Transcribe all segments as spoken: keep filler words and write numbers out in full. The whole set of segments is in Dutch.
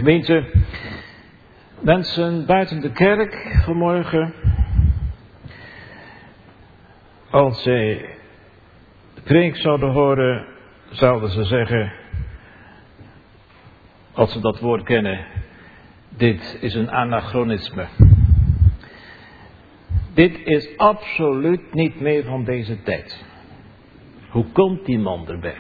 Gemeente, mensen buiten de kerk vanmorgen, als zij de preek zouden horen, zouden ze zeggen, als ze dat woord kennen, dit is een anachronisme. Dit is absoluut niet meer van deze tijd. Hoe komt die man erbij?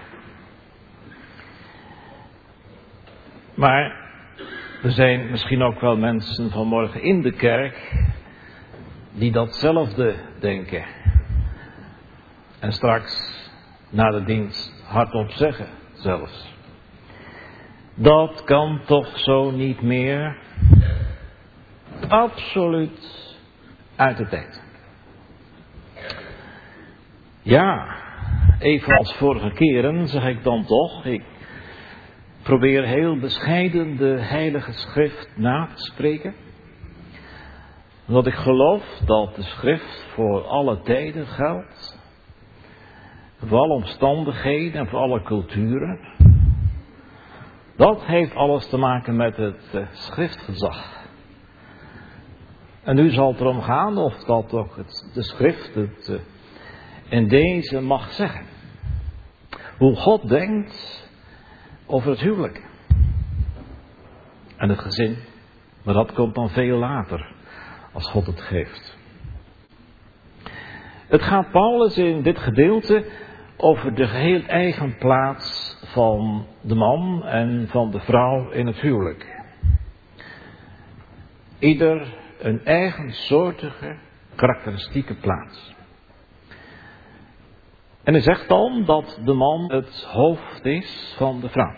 Maar er zijn misschien ook wel mensen vanmorgen in de kerk die datzelfde denken. En straks na de dienst hardop zeggen zelfs. Dat kan toch zo niet meer? Absoluut uit de tijd. Ja, even als vorige keren zeg ik dan toch, ik probeer heel bescheiden de Heilige Schrift na te spreken. Omdat ik geloof dat de Schrift voor alle tijden geldt. Voor alle omstandigheden en voor alle culturen. Dat heeft alles te maken met het uh, schriftgezag. En nu zal het erom gaan of dat ook het, de schrift het uh, in deze mag zeggen. Hoe God denkt over het huwelijk. En het gezin. Maar dat komt dan veel later. Als God het geeft. Het gaat Paulus in dit gedeelte over de geheel eigen plaats van de man en van de vrouw in het huwelijk. Ieder een eigensoortige, karakteristieke plaats. En hij zegt dan dat de man het hoofd is van de vrouw.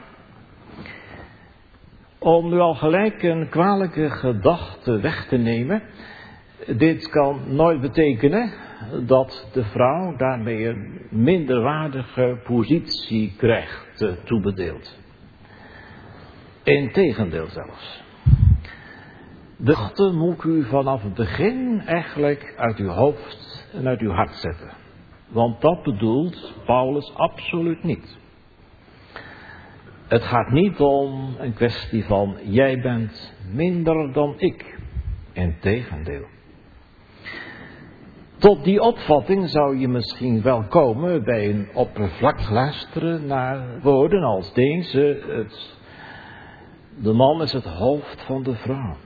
Om nu al gelijk een kwalijke gedachte weg te nemen. Dit kan nooit betekenen dat de vrouw daarmee een minderwaardige positie krijgt uh, toebedeeld. Integendeel zelfs. De gedachte moet u vanaf het begin eigenlijk uit uw hoofd en uit uw hart zetten. Want dat bedoelt Paulus absoluut niet. Het gaat niet om een kwestie van jij bent minder dan ik. Integendeel. Tot die opvatting zou je misschien wel komen bij een oppervlakkig luisteren naar woorden als deze. Het, de man is het hoofd van de vrouw.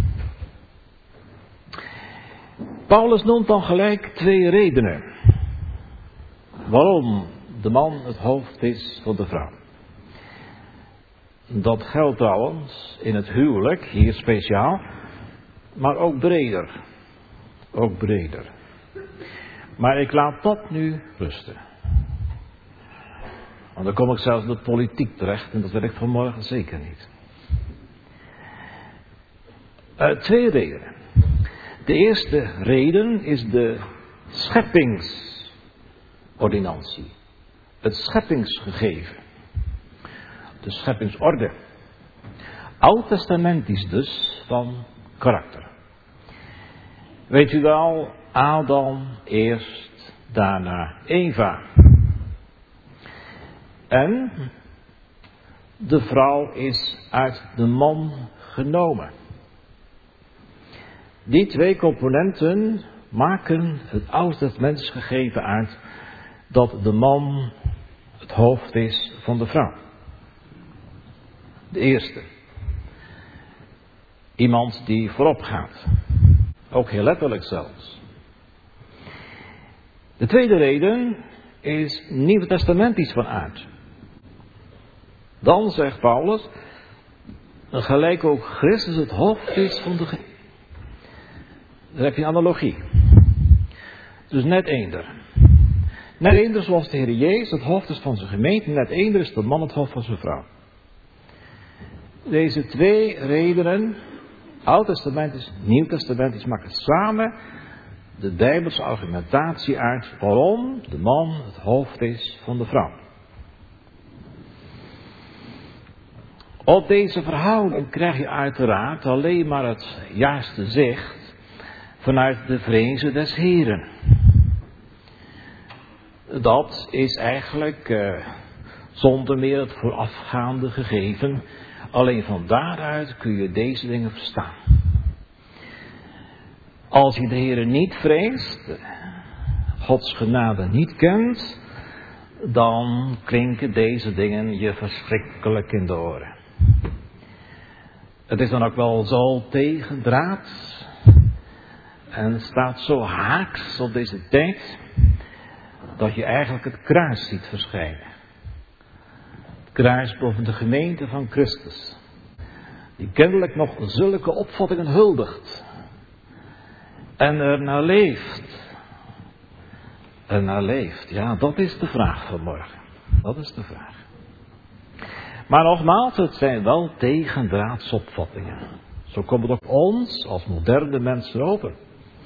Paulus noemt dan gelijk twee redenen waarom de man het hoofd is van de vrouw. Dat geldt trouwens in het huwelijk, hier speciaal, maar ook breder. Ook breder. Maar ik laat dat nu rusten. Want dan kom ik zelfs in de politiek terecht en dat wil ik vanmorgen zeker niet. Uh, twee redenen. De eerste reden is de scheppingsordinantie. Het scheppingsgegeven. De scheppingsorde. Oud-testamentisch dus van karakter. Weet u wel, Adam eerst, daarna Eva. En de vrouw is uit de man genomen. Die twee componenten maken het oud-testamentisch gegeven uit dat de man het hoofd is van de vrouw. De eerste. Iemand die voorop gaat. Ook heel letterlijk zelfs. De tweede reden is Nieuw Testamentisch van aard. Dan zegt Paulus, gelijk ook Christus het hoofd is van de gemeente. Dan heb je een analogie. Dus net eender. Net eender zoals de Heer Jezus het hoofd is van zijn gemeente, net eender is de man het hoofd van zijn vrouw. Deze twee redenen, Oud-testamentisch, Nieuw-testamentisch, maken samen de Bijbelse argumentatie uit waarom de man het hoofd is van de vrouw. Op deze verhouding krijg je uiteraard alleen maar het juiste zicht vanuit de vrezen des Heren. Dat is eigenlijk uh, zonder meer het voorafgaande gegeven Alleen van daaruit kun je deze dingen verstaan. Als je de Heere niet vreest, Gods genade niet kent, dan klinken deze dingen je verschrikkelijk in de oren. Het is dan ook wel zo tegendraads en staat zo haaks op deze tijd, dat je eigenlijk het kruis ziet verschijnen. Het kruis boven de gemeente van Christus, die kennelijk nog zulke opvattingen huldigt en er naar leeft. Er naar leeft, ja, dat is de vraag vanmorgen. Dat is de vraag. Maar nogmaals, het zijn wel tegendraadsopvattingen. Zo komt het ook ons als moderne mensen over.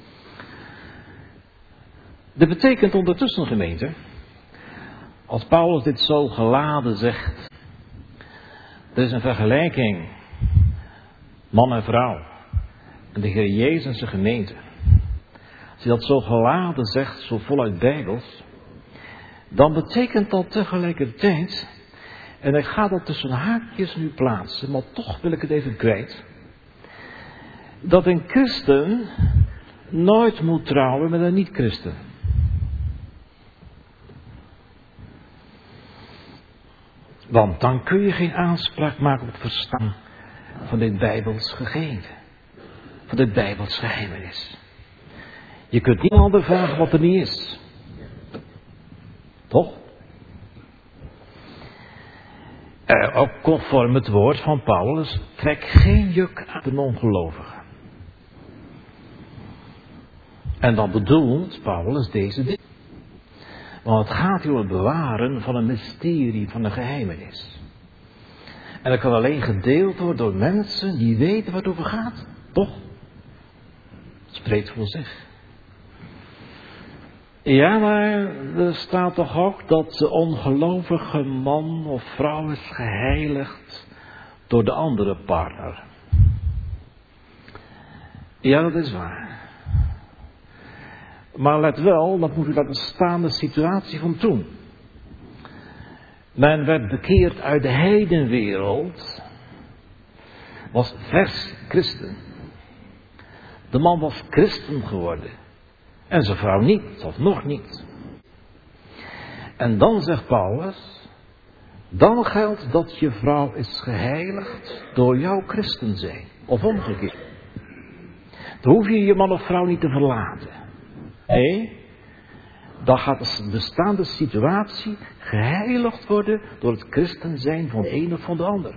Dit betekent ondertussen, gemeente, als Paulus dit zo geladen zegt, er is een vergelijking, man en vrouw, en de Heer Jezus en zijn gemeente. Als hij dat zo geladen zegt, zo voluit bijbels, dan betekent dat tegelijkertijd, en ik ga dat tussen haakjes nu plaatsen, maar toch wil ik het even kwijt, dat een christen nooit moet trouwen met een niet-christen. Want dan kun je geen aanspraak maken op het verstaan van dit bijbels gegeven, van dit bijbels geheimenis. Je kunt niet ander vragen wat er niet is. Toch? Eh, ook conform het woord van Paulus, trek geen juk aan de ongelovigen. En dan bedoelt Paulus deze dingen. Want het gaat hier om het bewaren van een mysterie, van een geheimenis. En dat kan alleen gedeeld worden door mensen die weten waar het over gaat. Toch? Het spreekt voor zich. Ja, maar er staat toch ook dat de ongelovige man of vrouw is geheiligd door de andere partner. Ja, dat is waar. Maar let wel, dat moet u laten staan de situatie van toen. Men werd bekeerd uit de heidenwereld, was vers christen. De man was christen geworden. En zijn vrouw niet, of nog niet. En dan zegt Paulus, dan geldt dat je vrouw is geheiligd door jouw christen zijn. Of omgekeerd. Dan hoef je je man of vrouw niet te verlaten. Nee, dan gaat de bestaande situatie geheiligd worden door het christen zijn van de een of van de ander.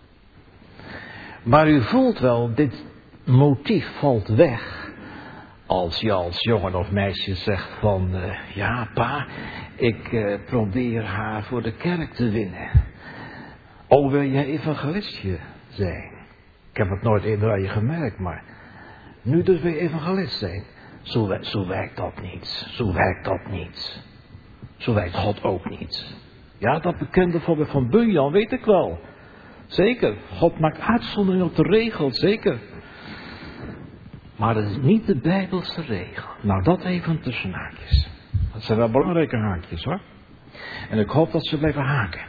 Maar u voelt wel, dit motief valt weg. Als je als jongen of meisje zegt van, uh, ja pa, ik uh, probeer haar voor de kerk te winnen. Oh, wil jij evangelistje zijn? Ik heb het nooit eerder aan je gemerkt, maar nu dus wil je evangelist zijn. Zo, zo werkt dat niet. Zo werkt dat niet. Zo werkt God ook niet. Ja, dat bekende voorbeeld van Bunyan weet ik wel. Zeker. God maakt uitzonderingen op de regel, zeker. Maar dat is niet de Bijbelse regel. Nou, dat even tussen haakjes. Dat zijn wel belangrijke haakjes, hoor. En ik hoop dat ze blijven haken.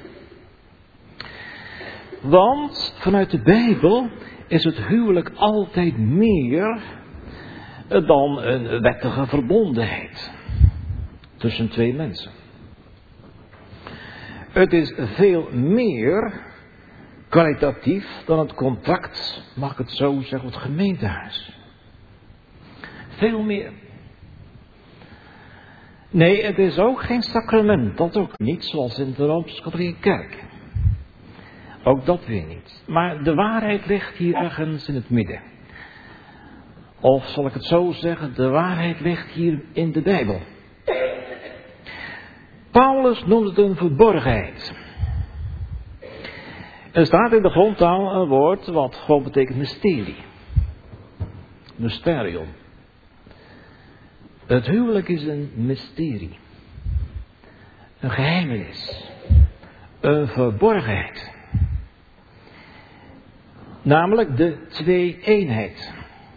Want vanuit de Bijbel is het huwelijk altijd meer dan een wettige verbondenheid tussen twee mensen. Het is veel meer kwalitatief dan het contract, mag ik het zo zeggen, het gemeentehuis. Veel meer. Nee, het is ook geen sacrament, dat ook niet, zoals in de Rooms-Katholieke Kerk. Ook dat weer niet. Maar de waarheid ligt hier ergens in het midden. Of zal ik het zo zeggen, de waarheid ligt hier in de Bijbel. Paulus noemt het een verborgenheid. Er staat in de grondtaal een woord wat gewoon betekent mysterie. Mysterium. Het huwelijk is een mysterie. Een geheimenis. Een verborgenheid. Namelijk de twee-eenheid.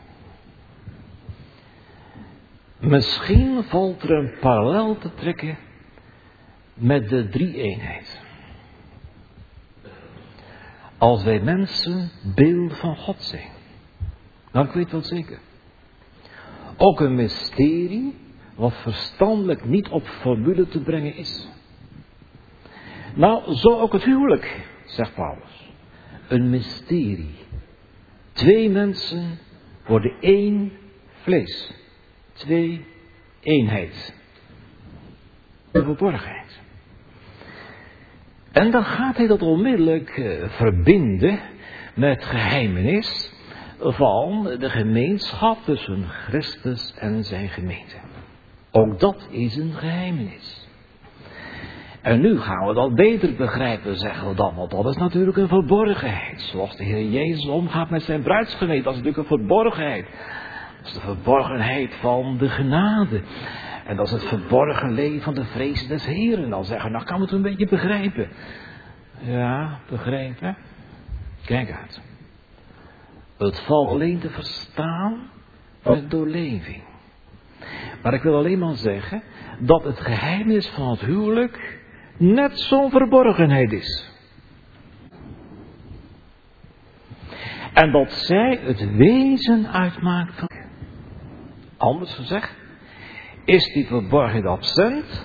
Misschien valt er een parallel te trekken met de drie-eenheid. als wij mensen beeld van God zijn. Nou, ik weet wel zeker. Ook een mysterie wat verstandelijk niet op formule te brengen is. Nou, zo ook het huwelijk, zegt Paulus. Een mysterie. Twee mensen worden één vlees. Twee eenheid. De verborgenheid. En dan gaat hij dat onmiddellijk uh, verbinden met geheimenis van de gemeenschap tussen Christus en zijn gemeente. Ook dat is een geheimenis. En nu gaan we dat beter begrijpen, zeggen we dan, want dat is natuurlijk een verborgenheid. Zoals de Heer Jezus omgaat met zijn bruidsgemeente, dat is natuurlijk een verborgenheid. Dat is de verborgenheid van de genade. En dat is het verborgen leven van de vrees des Heeren. Dan zeggen we, nou kan we het een beetje begrijpen. Ja, begrijpen. Kijk uit. Het valt alleen te verstaan met doorleving. Maar ik wil alleen maar zeggen dat het geheimnis van het huwelijk net zo'n verborgenheid is. En dat zij het wezen uitmaakt van. Anders gezegd, is die verborgenheid absent,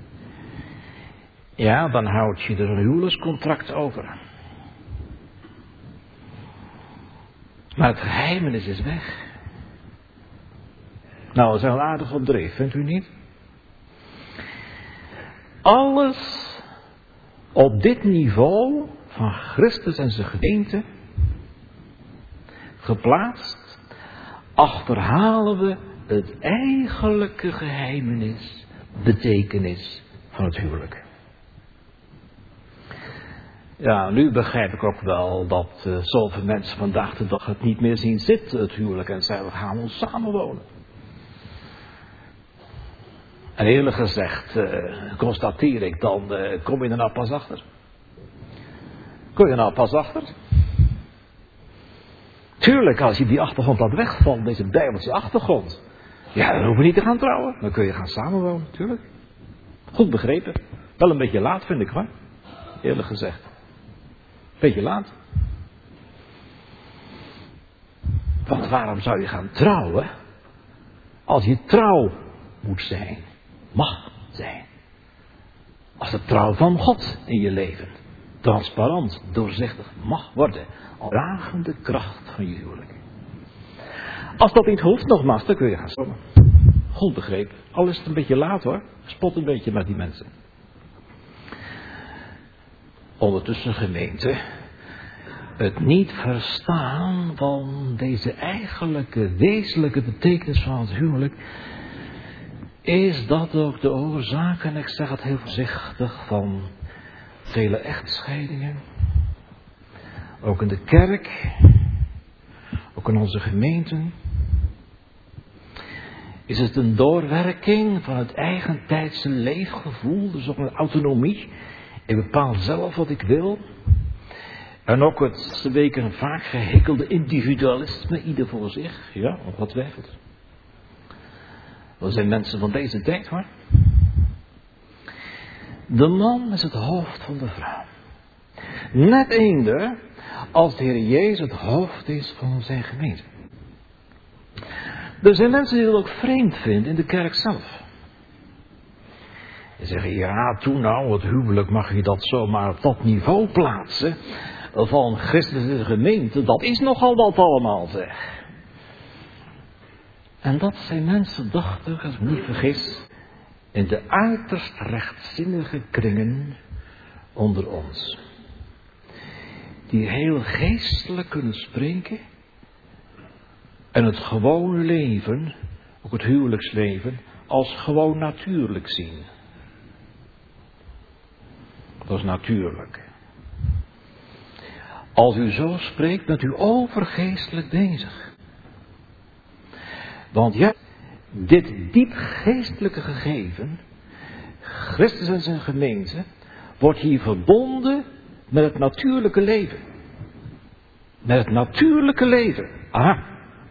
ja, dan houd je er een huwelijkscontract over. Maar het geheimenis is weg. Nou, dat is een aardig opdreef, vindt u niet? Alles op dit niveau van Christus en zijn gemeente geplaatst, achterhalen we het eigenlijke geheimenis, betekenis van het huwelijk. Ja, nu begrijp ik ook wel dat uh, zoveel mensen vandaag de dag het niet meer zien zitten, het huwelijk, en zeggen we gaan ons samenwonen. En eerlijk gezegd, uh, constateer ik dan, uh, kom je er nou pas achter? Kom je er nou pas achter? Tuurlijk, als je die achtergrond laat wegvallen, deze bijbelse achtergrond, ja, dan hoeven we niet te gaan trouwen. Dan kun je gaan samenwonen, tuurlijk. Goed begrepen. Wel een beetje laat, vind ik hoor. Eerlijk gezegd. Beetje laat. Want waarom zou je gaan trouwen als je trouw moet zijn, mag zijn? Als de trouw van God in je leven transparant, doorzichtig mag worden. Dragende kracht van je huwelijk. Als dat niet hoeft, nogmaals, dan kun je gaan stommen. Goed begrepen. Al is het een beetje laat hoor. Spot een beetje met die mensen. Ondertussen gemeente. Het niet verstaan van deze eigenlijke, wezenlijke betekenis van het huwelijk. Is dat ook de oorzaak, en ik zeg het heel voorzichtig, van vele echtscheidingen. Ook in de kerk. Ook in onze gemeenten. Is het een doorwerking van het eigentijdse leefgevoel, dus ook een autonomie. Ik bepaal zelf wat ik wil. En ook het weken vaak gehikkelde individualisme, ieder voor zich. Ja, ongetwijfeld. Dat zijn mensen van deze tijd hoor. De man is het hoofd van de vrouw. Net eender als de Heer Jezus het hoofd is van zijn gemeente. Er zijn mensen die dat ook vreemd vinden in de kerk zelf. Die zeggen, ja, toen nou, het huwelijk mag je dat zomaar op dat niveau plaatsen van Christus en de gemeente, dat is nogal wat allemaal, zeg. En dat zijn mensen, dachten, als ik me niet vergis, in de uiterst rechtzinnige kringen onder ons. Die heel geestelijk kunnen spreken en het gewone leven, ook het huwelijksleven, als gewoon natuurlijk zien. Dat is natuurlijk. Als u zo spreekt, bent u overgeestelijk bezig. Want ja, dit diep geestelijke gegeven, Christus en zijn gemeente, wordt hier verbonden met het natuurlijke leven. Met het natuurlijke leven. Aha.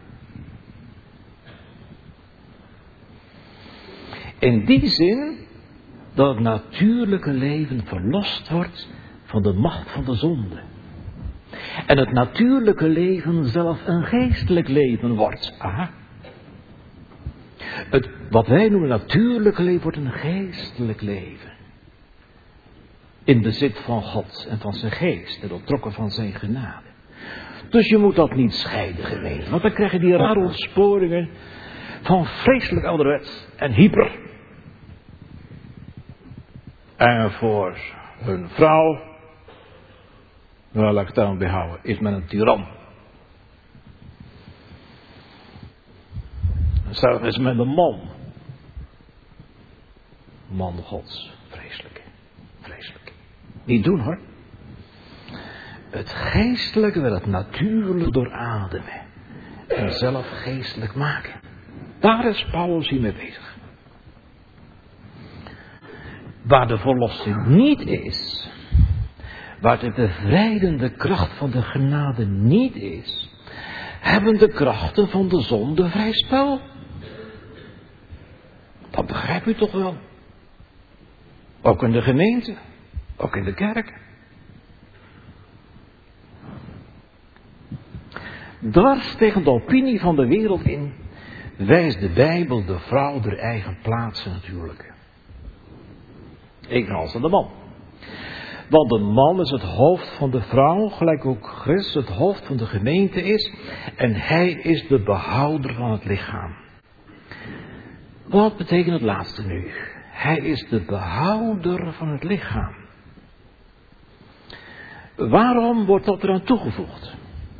In die zin dat het natuurlijke leven verlost wordt van de macht van de zonde. En het natuurlijke leven zelf een geestelijk leven wordt. Aha. Het, wat wij noemen natuurlijke leven wordt een geestelijk leven. In bezit van God en van zijn geest en doortrokken van zijn genade. Dus je moet dat niet scheiden, gemeente. Want dan krijg je die rare ontsporingen van vreselijk ouderwets en hyper. En voor hun vrouw, nou laat ik het dan behouden, is men een tiran. Zelf is men een man. Man Gods, vreselijk. Vreselijk. Niet doen hoor. Het geestelijke wil het natuurlijk doorademen. En zelf geestelijk maken. Daar is Paulus hier mee bezig. Waar de verlossing niet is. Waar de bevrijdende kracht van de genade niet is. Hebben de krachten van de zonde vrij spel. Dat begrijpt u toch wel. Ook in de gemeente. Ook in de kerk. Dwars tegen de opinie van de wereld in wijst de Bijbel de vrouw der eigen plaatsen natuurlijk. Evenals aan de man. Want de man is het hoofd van de vrouw, gelijk ook Christus het hoofd van de gemeente is. En hij is de behouder van het lichaam. Wat betekent het laatste nu? Hij is de behouder van het lichaam. Waarom wordt dat eraan toegevoegd?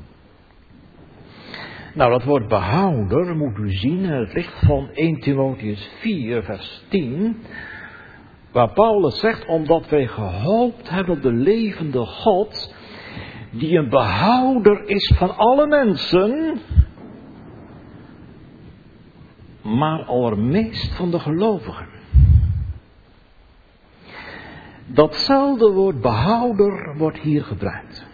Nou, dat woord behouder moet u zien in het licht van eerste Timotheüs vier, vers tien. Waar Paulus zegt, omdat wij gehoopt hebben op de levende God, die een behouder is van alle mensen, maar allermeest van de gelovigen. Datzelfde woord behouder wordt hier gebruikt.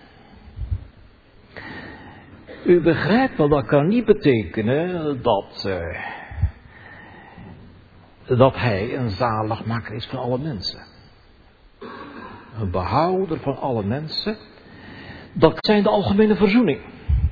U begrijpt wel, dat kan niet betekenen dat, uh, dat hij een zaligmaker is van alle mensen. Een behouder van alle mensen, dat zijn de algemene verzoening.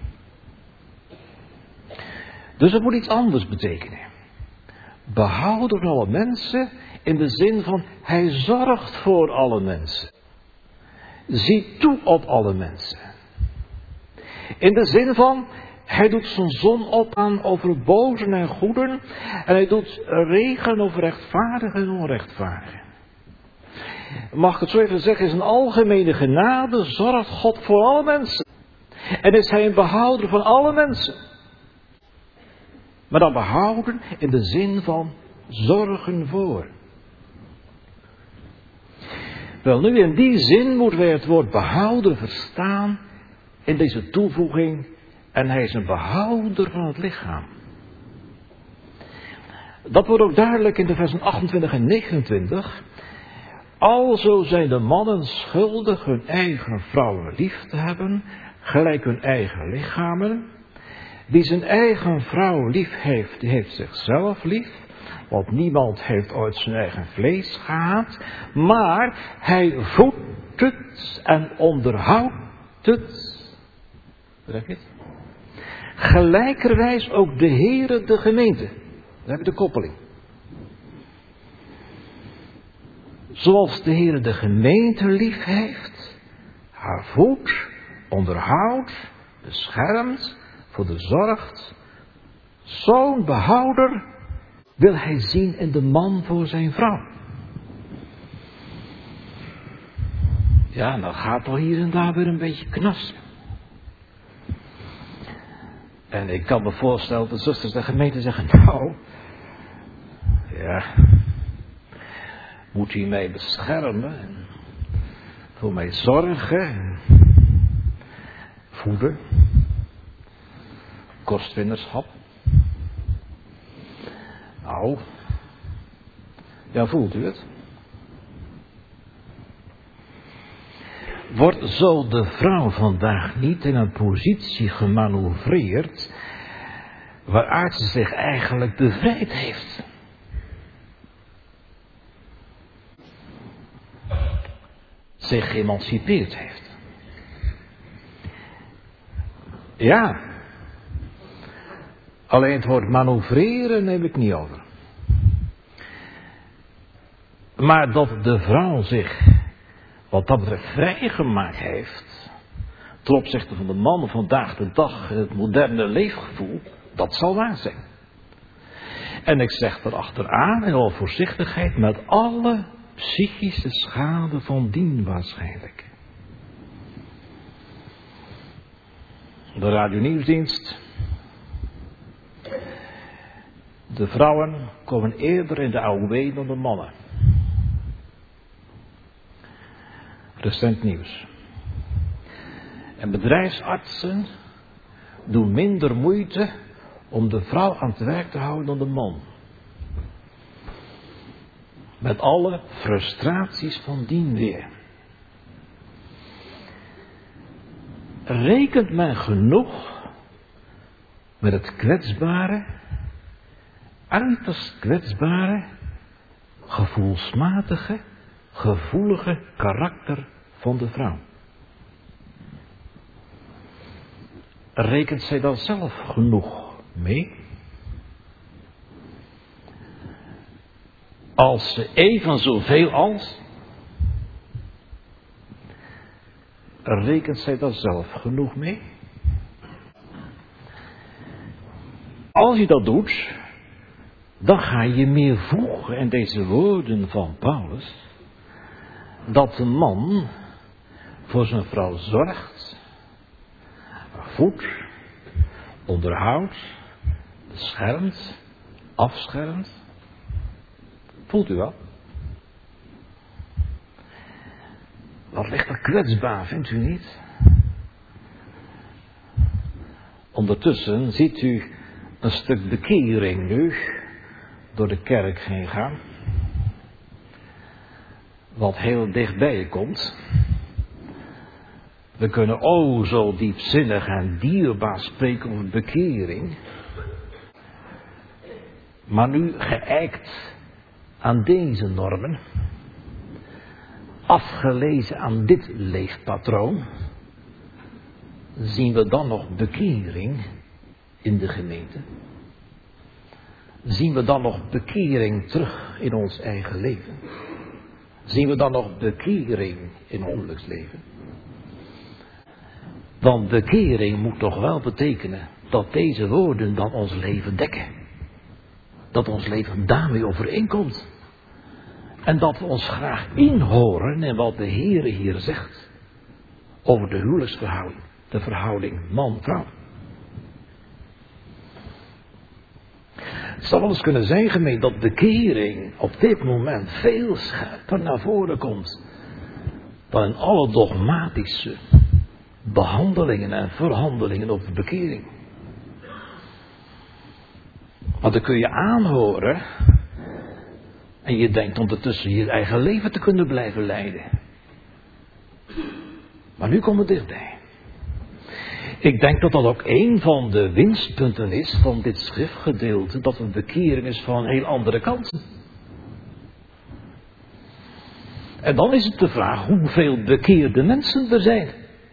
Dus het moet iets anders betekenen. Behouder van alle mensen in de zin van hij zorgt voor alle mensen. Ziet toe op alle mensen. In de zin van, hij doet zijn zon opgaan over bozen en goeden. En hij doet regen over rechtvaardigen en onrechtvaardigen. Mag ik het zo even zeggen, is een algemene genade, zorgt God voor alle mensen. En is hij een behouder van alle mensen. Maar dan behouden in de zin van zorgen voor. Wel nu, in die zin moeten wij het woord behouder verstaan in deze toevoeging. En hij is een behouder van het lichaam. Dat wordt ook duidelijk in de versen achtentwintig en negenentwintig. Alzo zijn de mannen schuldig hun eigen vrouwen lief te hebben, gelijk hun eigen lichamen. Wie zijn eigen vrouw lief heeft, die heeft zichzelf lief. Want niemand heeft ooit zijn eigen vlees gehaat. Maar hij voedt het en onderhoudt het. Begrijp je het? Gelijkerwijs ook de Heere de gemeente. Daar heb je de koppeling. Zoals de Heere de gemeente lief heeft, haar voedt, onderhoudt, beschermt, voor de zorgt. Zo'n behouder wil hij zien in de man voor zijn vrouw. Ja, dan gaat toch hier en daar weer een beetje knassen. En ik kan me voorstellen dat de zusters de gemeente zeggen, nou, ja, moet hij mij beschermen en voor mij zorgen en voeden, kostwinnerschap. Nou, ja, voelt u het? Wordt zo de vrouw vandaag niet in een positie gemanoeuvreerd waaruit ze zich eigenlijk bevrijd heeft? Zich geëmancipeerd heeft. Ja. Alleen het woord manoeuvreren heb ik niet over. Maar dat de vrouw zich wat dat betreft vrijgemaakt heeft ten opzichte van de man vandaag de dag, het moderne leefgevoel, dat zal waar zijn. En ik zeg erachteraan in alle voorzichtigheid met alle psychische schade van dien waarschijnlijk. De radionieuwsdienst. De vrouwen komen eerder in de A O W dan de mannen. Recent nieuws. En bedrijfsartsen doen minder moeite om de vrouw aan het werk te houden dan de man. Met alle frustraties van dien weer. Rekent men genoeg met het kwetsbare, uiterst kwetsbare, gevoelsmatige, gevoelige karakter van de vrouw? Rekent zij daar zelf genoeg mee? Als ze even zoveel als, rekent zij daar zelf genoeg mee? Als je dat doet, dan ga je meer voegen in deze woorden van Paulus, dat de man voor zijn vrouw zorgt, voedt, onderhoudt, beschermt, afschermt. Voelt u wel? Wat ligt er kwetsbaar, vindt u niet? Ondertussen ziet u een stuk bekering nu door de kerk heen gaan. Wat heel dichtbij je komt. We kunnen o zo diepzinnig en dierbaar spreken over bekering. Maar nu geëikt aan deze normen, afgelezen aan dit leefpatroon, zien we dan nog bekering in de gemeente? Zien we dan nog bekering terug in ons eigen leven? Zien we dan nog bekering in ons huwelijksleven? Want bekering moet toch wel betekenen dat deze woorden dan ons leven dekken. Dat ons leven daarmee overeenkomt. En dat we ons graag inhoren in wat de Heere hier zegt over de huwelijksverhouding, de verhouding man-vrouw. Het zou wel eens kunnen zijn, gemeente, dat bekering op dit moment veel scherper naar voren komt dan in alle dogmatische behandelingen en verhandelingen over bekering. Want dan kun je aanhoren en je denkt ondertussen je eigen leven te kunnen blijven leiden. Maar nu komen we dichtbij. Ik denk dat dat ook een van de winstpunten is van dit schriftgedeelte, dat een bekering is van een heel andere kant. En dan is het de vraag hoeveel bekeerde mensen er zijn.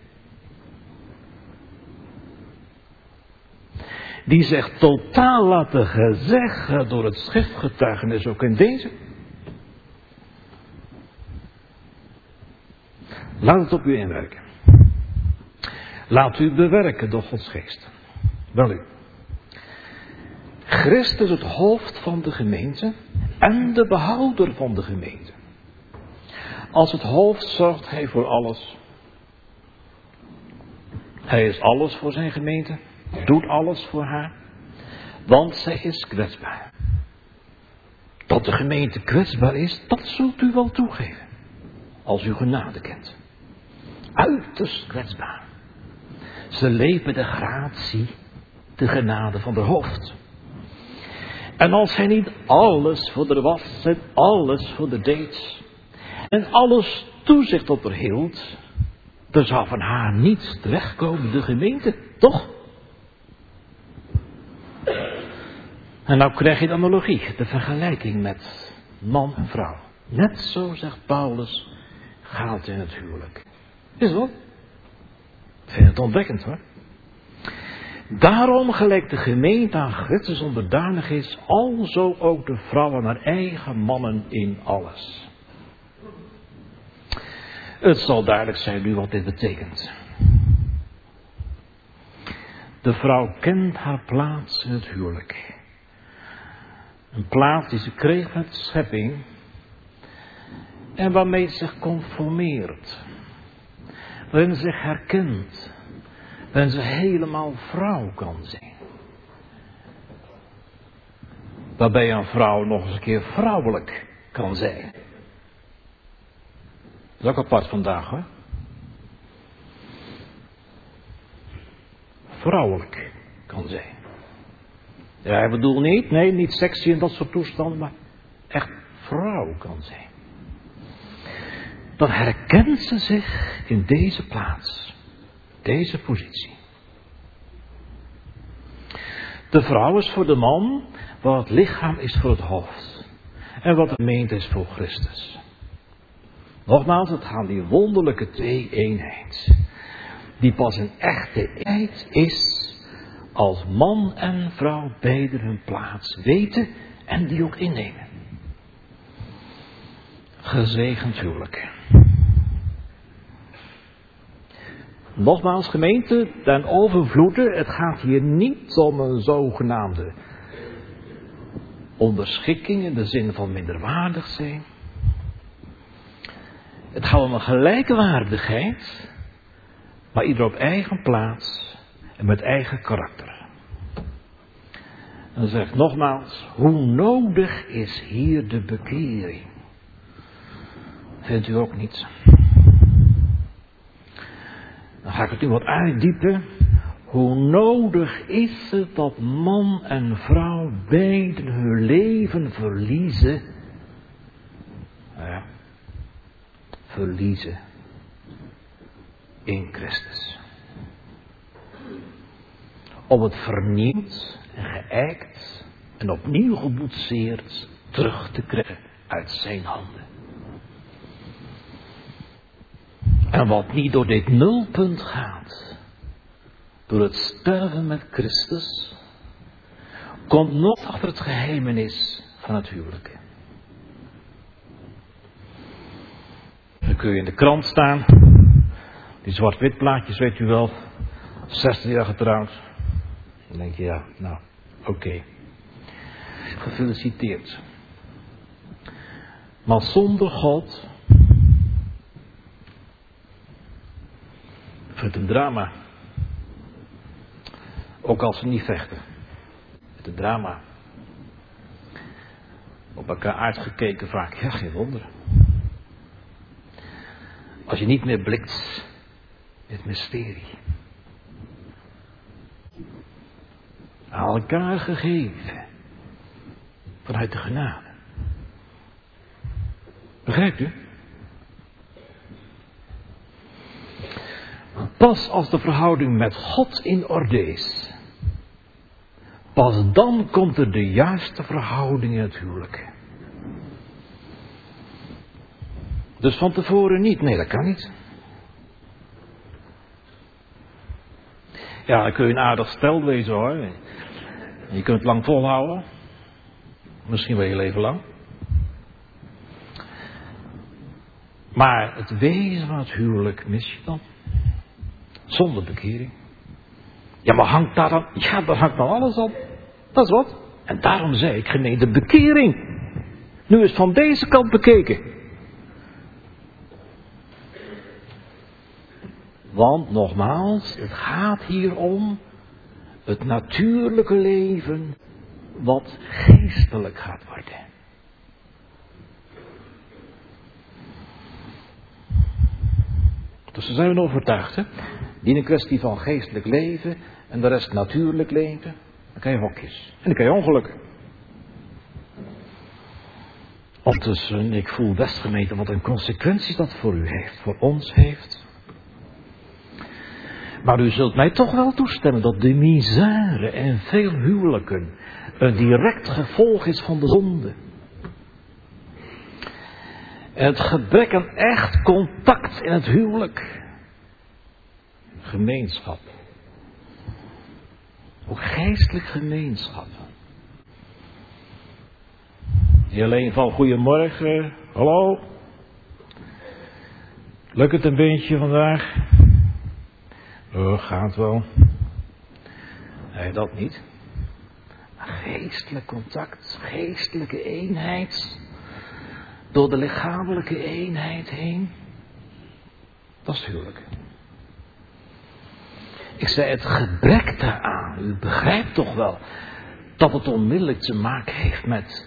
Die zich totaal laten gezeggen door het schriftgetuigenis ook in deze. Laat het op u inwerken. Laat u bewerken door Gods geest. Wel u. Christus het hoofd van de gemeente en de behouder van de gemeente. Als het hoofd zorgt hij voor alles. Hij is alles voor zijn gemeente. Doet alles voor haar. Want zij is kwetsbaar. Dat de gemeente kwetsbaar is, dat zult u wel toegeven. Als u genade kent. Uiterst kwetsbaar. Ze leven de gratie, de genade van de hoofd. En als hij niet alles voor de was en alles voor de deed. En alles toezicht op haar hield. Er zou van haar niets terechtkomen, de gemeente, toch? En nou krijg je de analogie, de vergelijking met man en vrouw. Net zo, zegt Paulus, gaat in het huwelijk. Is het wel? Ik vind het ontdekkend hoor. Daarom, gelijk de gemeente aan Christus onderdanig is, alzo ook de vrouwen haar eigen mannen in alles. Het zal duidelijk zijn nu wat dit betekent. De vrouw kent haar plaats in het huwelijk. Een plaats die ze kreeg met de schepping en waarmee ze zich conformeert. Waarin ze zich herkent. Waarin ze helemaal vrouw kan zijn. Waarbij een vrouw nog eens een keer vrouwelijk kan zijn. Dat is ook apart vandaag, hoor. Vrouwelijk kan zijn. Ja, ik bedoel niet, nee, niet sexy en dat soort toestanden, maar echt vrouw kan zijn. Dan herkent ze zich in deze plaats, deze positie. De vrouw is voor de man wat het lichaam is voor het hoofd en wat de gemeente is voor Christus. Nogmaals, het gaat die wonderlijke twee-eenheid, die pas een echte eenheid is als man en vrouw beiden hun plaats weten en die ook innemen. Gezegend huwelijk. Nogmaals, gemeente, ten overvloede, het gaat hier niet om een zogenaamde onderschikking in de zin van minderwaardig zijn. Het gaat om een gelijkwaardigheid, maar ieder op eigen plaats en met eigen karakter. En dan zeg ik nogmaals, hoe nodig is hier de bekering? Vindt u ook niet? Dan ga ik het nu wat uitdiepen. Hoe nodig is het dat man en vrouw beiden hun leven verliezen? Nou ja, verliezen in Christus. Om het vernieuwd en geëikt en opnieuw geboetseerd terug te krijgen uit zijn handen. En wat niet door dit nulpunt gaat, door het sterven met Christus, komt nog achter het geheimenis van het huwelijk. Dan kun je in de krant staan, die zwart-wit plaatjes weet u wel, zestien jaar getrouwd. Dan denk je, ja, nou, oké. Okay. Gefeliciteerd. Maar zonder God vindt een drama. Ook als ze niet vechten. Het een drama. Op elkaar uitgekeken vaak. Ja, geen wonder. Als je niet meer blikt in het mysterie. Aan elkaar gegeven. Vanuit de genade. Begrijpt u? Pas als de verhouding met God in orde is, pas dan komt er de juiste verhouding in het huwelijk. Dus van tevoren niet, nee, dat kan niet. Ja, dan kun je een aardig stel wezen hoor. Je kunt het lang volhouden. Misschien wel je leven lang. Maar het wezen van het huwelijk mis je dan. Zonder bekering. Ja, maar hangt daar dan... Ja, daar hangt dan alles op. Dat is wat. En daarom zei ik, gemeente, bekering. Nu is van deze kant bekeken. Want nogmaals, het gaat hier om het natuurlijke leven wat geestelijk gaat worden. Dus daar zijn we overtuigd, hè? Die een kwestie van geestelijk leven en de rest natuurlijk leven. Dan krijg je hokjes. En dan krijg je ongelukken. Ondertussen, ik voel best gemeente wat een consequenties dat voor u heeft, voor ons heeft. Maar u zult mij toch wel toestemmen dat de misère en veel huwelijken een direct gevolg is van de zonde. Het gebrek aan echt contact in het huwelijk. Gemeenschap. Ook geestelijk gemeenschap. Niet alleen van goedemorgen, hallo. Lukt het een beetje vandaag? Oh, gaat wel. Nee, dat niet. Maar geestelijk contact, geestelijke eenheid. Door de lichamelijke eenheid heen. Dat is huwelijk. Ik zei het gebrek daaraan. U begrijpt toch wel dat het onmiddellijk te maken heeft met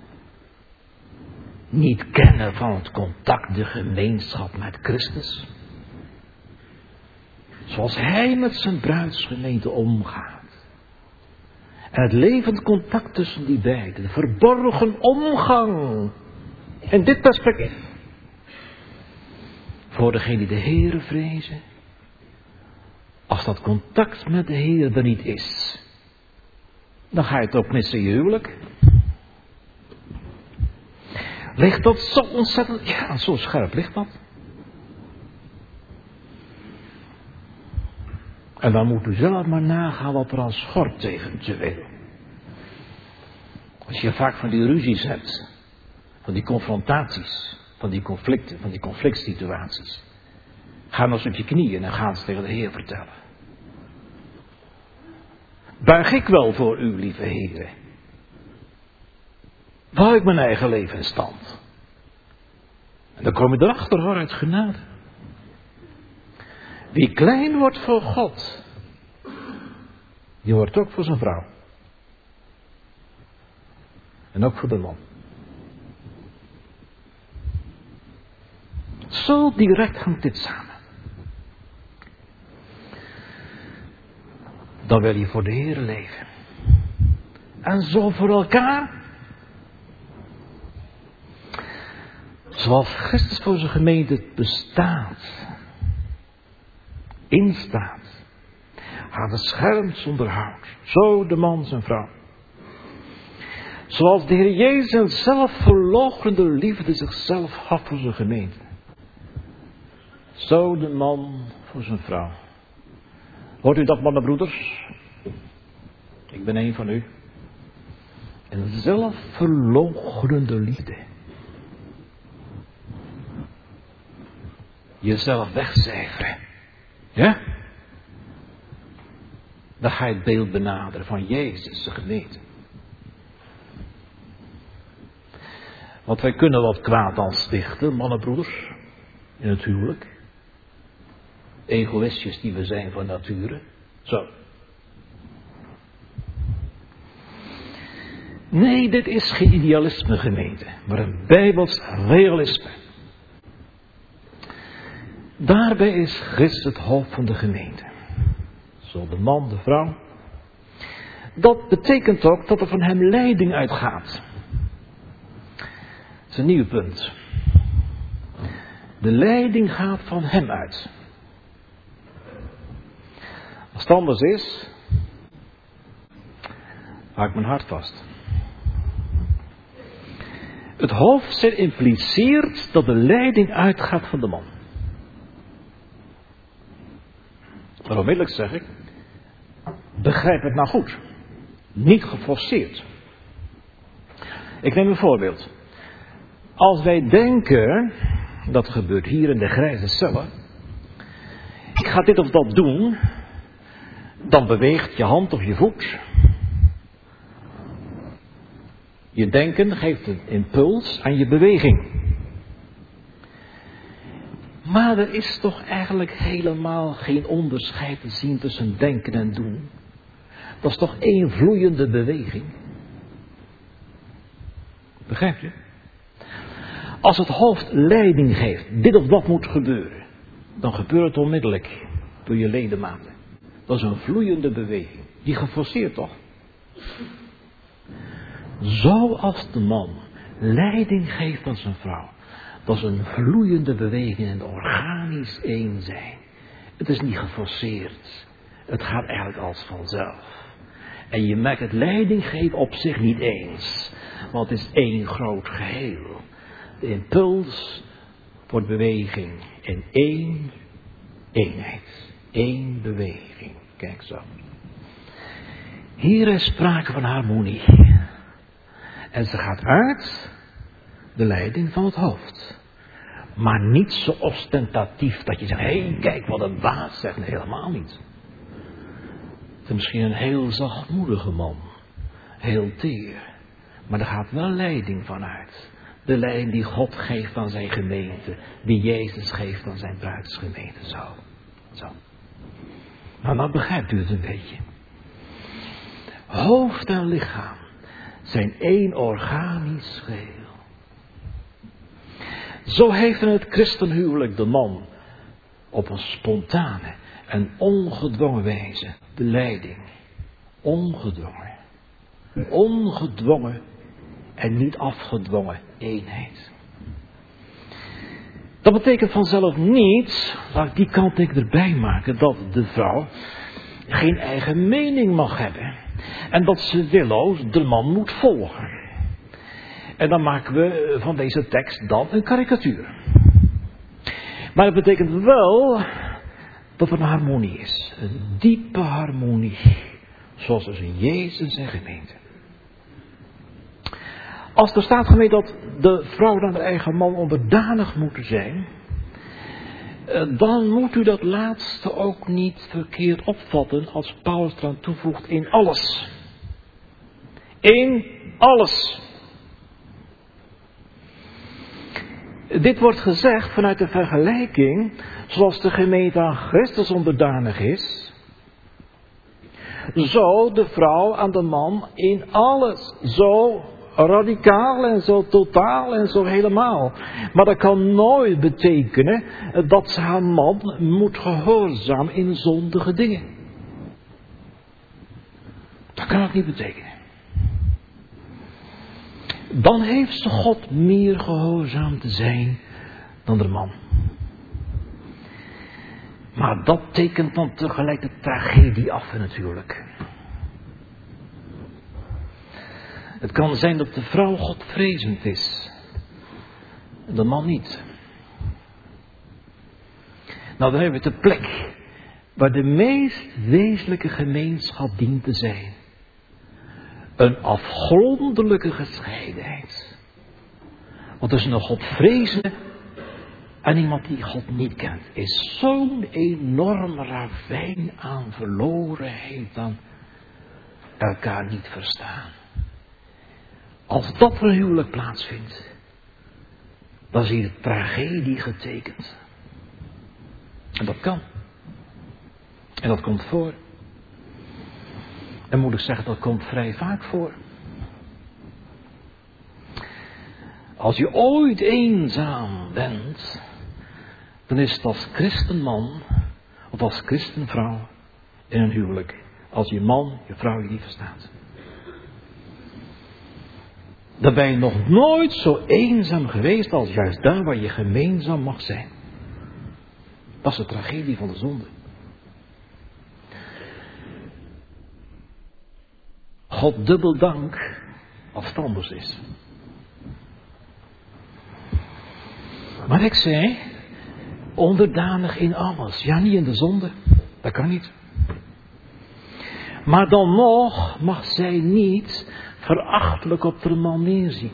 niet kennen van het contact, de gemeenschap met Christus. Zoals Hij met zijn bruidsgemeente omgaat. En het levend contact tussen die beiden. De verborgen omgang. In dit perspectief. Voor degenen die de Heere vrezen. Als dat contact met de Heer er niet is. Dan ga je het ook missen in je huwelijk. Ligt dat zo ontzettend. Ja, zo scherp ligt dat. En dan moet u zelf maar nagaan wat er aan schort eventueel. Als je vaak van die ruzies hebt. Van die confrontaties. Van die conflicten. Van die conflictsituaties. Ga nog eens op je knieën en ga eens tegen de Heer vertellen. Buig ik wel voor u, lieve Heere. Wou ik mijn eigen leven in stand. En dan kom je erachter hoor, uit genade. Wie klein wordt voor God, die wordt ook voor zijn vrouw. En ook voor de man. Zo direct hangt dit samen. Dan wil je voor de Heer leven. En zo voor elkaar. Zoals Christus voor zijn gemeente bestaat. Instaat. Haar beschermt onderhoudt. Zo de man zijn vrouw. Zoals de Heer Jezus in zelfverloochende liefde zichzelf had voor zijn gemeente. Zo de man voor zijn vrouw. Hoort u dat, mannenbroeders? Ik ben een van u. Een zelfverloochenende liefde. Jezelf wegcijferen. Ja? Dan ga je het beeld benaderen van Jezus, de gemeente. Want wij kunnen wat kwaad aan stichten, mannenbroeders. In het huwelijk. Egoïstjes die we zijn van nature. Zo. Nee, dit is geen idealisme gemeente. Maar een bijbels realisme. Daarbij is Christus het hoofd van de gemeente. Zo de man, de vrouw. Dat betekent ook dat er van hem leiding uitgaat. Dat is een nieuw punt. De leiding gaat van hem uit. Als het anders is, hou ik mijn hart vast. Het hoofdzin impliceert dat de leiding uitgaat van de man. Maar onmiddellijk zeg ik, begrijp het nou goed. Niet geforceerd. Ik neem een voorbeeld. Als wij denken, dat gebeurt hier in de grijze cellen. Ik ga dit of dat doen. Dan beweegt je hand of je voet. Je denken geeft een impuls aan je beweging. Maar er is toch eigenlijk helemaal geen onderscheid te zien tussen denken en doen. Dat is toch één vloeiende beweging. Begrijp je? Als het hoofd leiding geeft, dit of dat moet gebeuren, dan gebeurt het onmiddellijk door je ledematen. Dat is een vloeiende beweging. Die geforceerd toch? Zoals de man leiding geeft aan zijn vrouw. Dat is een vloeiende beweging en organisch één zijn. Het is niet geforceerd. Het gaat eigenlijk als vanzelf. En je merkt het leiding geven op zich niet eens. Want het is één groot geheel. De impuls wordt beweging in één eenheid. Eén beweging. Kijk zo. Hier is sprake van harmonie. En ze gaat uit de leiding van het hoofd. Maar niet zo ostentatief dat je zegt, hé, hey, kijk wat een baas zegt. Nee, helemaal niet. Het is misschien een heel zachtmoedige man. Heel teer. Maar er gaat wel leiding van uit. De leiding die God geeft aan zijn gemeente. Die Jezus geeft aan zijn bruidsgemeente. Zo. Zo. Nou, dan begrijpt u het een beetje. Hoofd en lichaam zijn één organisch geheel. Zo heeft in het christenhuwelijk de man op een spontane en ongedwongen wijze de leiding. Ongedwongen. Ongedwongen en niet afgedwongen eenheid. Dat betekent vanzelf niet, laat ik die kanttekening erbij maken, dat de vrouw geen eigen mening mag hebben. En dat ze willoos de man moet volgen. En dan maken we van deze tekst dan een karikatuur. Maar het betekent wel dat er een harmonie is. Een diepe harmonie. Zoals tussen Jezus en gemeente. Als er staat gemeente dat de vrouw aan haar eigen man onderdanig moet zijn, dan moet u dat laatste ook niet verkeerd opvatten als Paulus eraan toevoegt in alles. In alles. Dit wordt gezegd vanuit de vergelijking, zoals de gemeente aan Christus onderdanig is, zo de vrouw aan de man in alles. Zo radicaal en zo totaal en zo helemaal. Maar dat kan nooit betekenen dat ze haar man moet gehoorzamen in zondige dingen. Dat kan het niet betekenen. Dan heeft ze God meer gehoorzaam te zijn dan de man. Maar dat tekent dan tegelijk de tragedie af natuurlijk. Het kan zijn dat de vrouw godvrezend is. En de man niet. Nou, dan hebben we de plek waar de meest wezenlijke gemeenschap dient te zijn. Een afgrondelijke gescheidenheid. Want tussen een godvrezende en iemand die God niet kent, is zo'n enorm ravijn aan verlorenheid, aan elkaar niet verstaan. Als dat voor een huwelijk plaatsvindt, dan zie je de tragedie getekend. En dat kan. En dat komt voor. En moet ik zeggen, dat komt vrij vaak voor. Als je ooit eenzaam bent, dan is het als christenman of als christenvrouw in een huwelijk. Als je man, je vrouw je niet verstaat. Dan ben je nog nooit zo eenzaam geweest als juist daar waar je gemeenzaam mag zijn. Dat is de tragedie van de zonde. God dubbel dank als het anders is. Maar ik zei, onderdanig in alles. Ja, niet in de zonde. Dat kan niet. Maar dan nog mag zij niet verachtelijk op de man neerzien.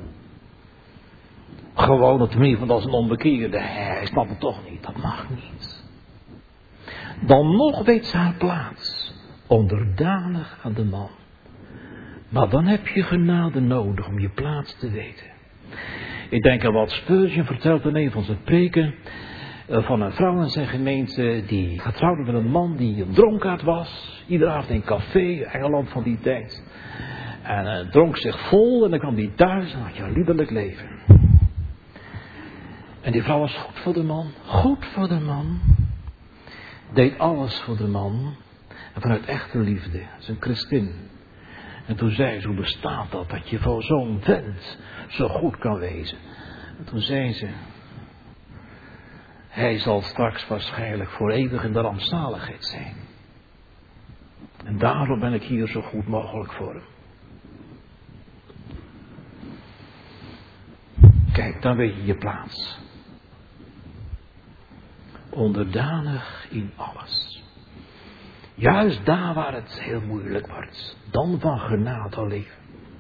Gewoon op de manier van als een onbekeerde. Hij snapt het toch niet. Dat mag niet. Dan nog weet ze haar plaats. Onderdanig aan de man. Maar dan heb je genade nodig om je plaats te weten. Ik denk aan wat Spurgeon vertelt in een van zijn preken. Van een vrouw in zijn gemeente die getrouwd met een man die een dronkaard was. Iedere avond in een café, Engeland van die tijd. En uh, dronk zich vol en dan kwam hij thuis en had je een liederlijk leven. En die vrouw was goed voor de man. Goed voor de man. Deed alles voor de man. En vanuit echte liefde. Ze is een christin. En toen zei ze, hoe bestaat dat? Dat je voor zo'n vent zo goed kan wezen. En toen zei ze, hij zal straks waarschijnlijk voor eeuwig in de rampzaligheid zijn. En daarom ben ik hier zo goed mogelijk voor hem. Kijk, dan weet je je plaats. Onderdanig in alles. Juist daar waar het heel moeilijk wordt. Dan van genade leven.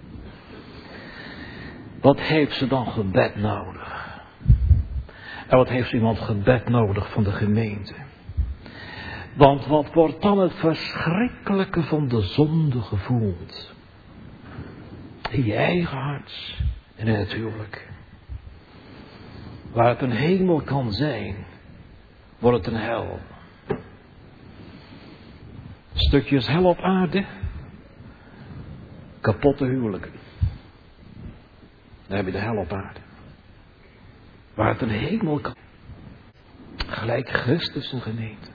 Wat heeft ze dan gebed nodig? En wat heeft iemand gebed nodig van de gemeente? Want wat wordt dan het verschrikkelijke van de zonde gevoeld? In je eigen hart en in het huwelijk. Waar het een hemel kan zijn, wordt het een hel. Stukjes hel op aarde, kapotte huwelijken. Dan heb je de hel op aarde. Waar het een hemel kan. Gelijk Christus een gemeente.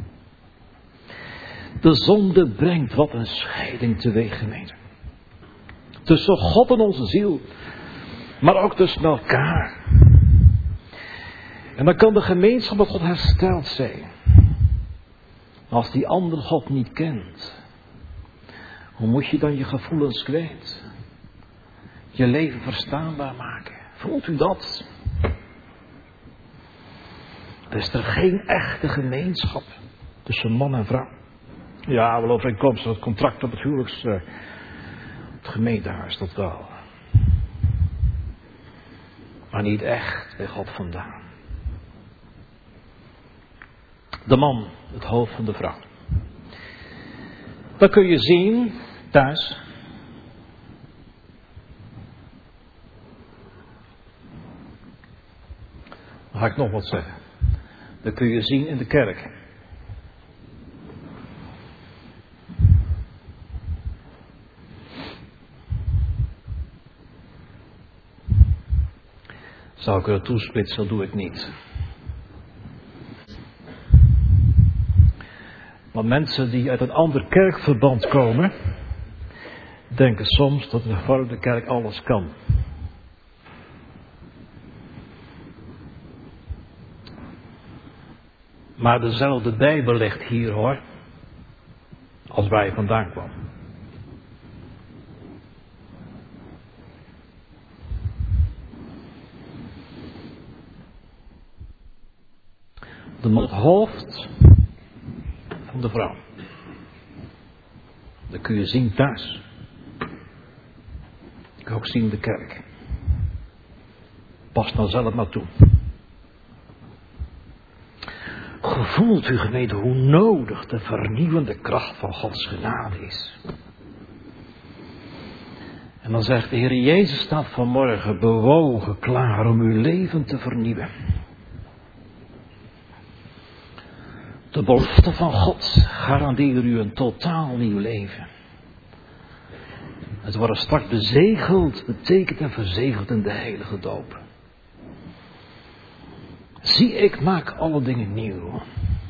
De zonde brengt wat een scheiding teweeg, gemeente. Tussen God en onze ziel. Maar ook tussen elkaar. En dan kan de gemeenschap met God hersteld zijn. Als die ander God niet kent. Hoe moet je dan je gevoelens kwijt? Je leven verstaanbaar maken. Voelt u dat? Er is er geen echte gemeenschap tussen man en vrouw. Ja, wel overeenkomstig het contract op het huwelijks... Uh, het gemeentehuis, dat wel. Maar niet echt bij God vandaan. De man, het hoofd van de vrouw. Dan kun je zien, thuis... Dan ga ik nog wat zeggen. Dat kun je zien in de kerk. Zou ik er toesplitsen, dat doe ik niet. Maar mensen die uit een ander kerkverband komen, denken soms dat de hervormde kerk alles kan. Maar dezelfde Bijbel ligt hier, hoor, als waar je vandaan kwam. De man, het hoofd van de vrouw. Dat kun je zien thuis. Dat kun je ook zien in de kerk. Pas nou zelf maar toe. Gevoelt u, gemeente, hoe nodig de vernieuwende kracht van Gods genade is. En dan zegt de Heer Jezus, staat vanmorgen bewogen klaar om uw leven te vernieuwen. De belofte van God garandeert u een totaal nieuw leven. Het wordt straks bezegeld, betekent en verzegeld in de heilige doop. Zie, ik maak alle dingen nieuw.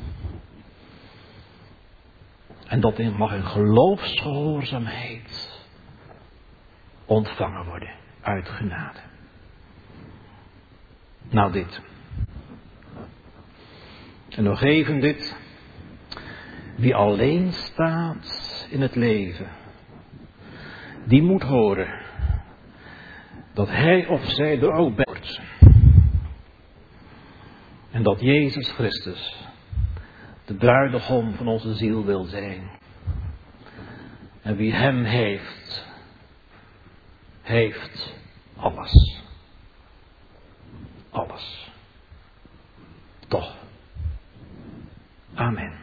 En dat mag in geloofsgehoorzaamheid ontvangen worden uit genade. Nou dit. En nog even dit. Wie alleen staat in het leven, die moet horen dat hij of zij er ook bij wordt. En dat Jezus Christus de bruidegom van onze ziel wil zijn. En wie hem heeft, heeft alles. Alles. Toch. Amen.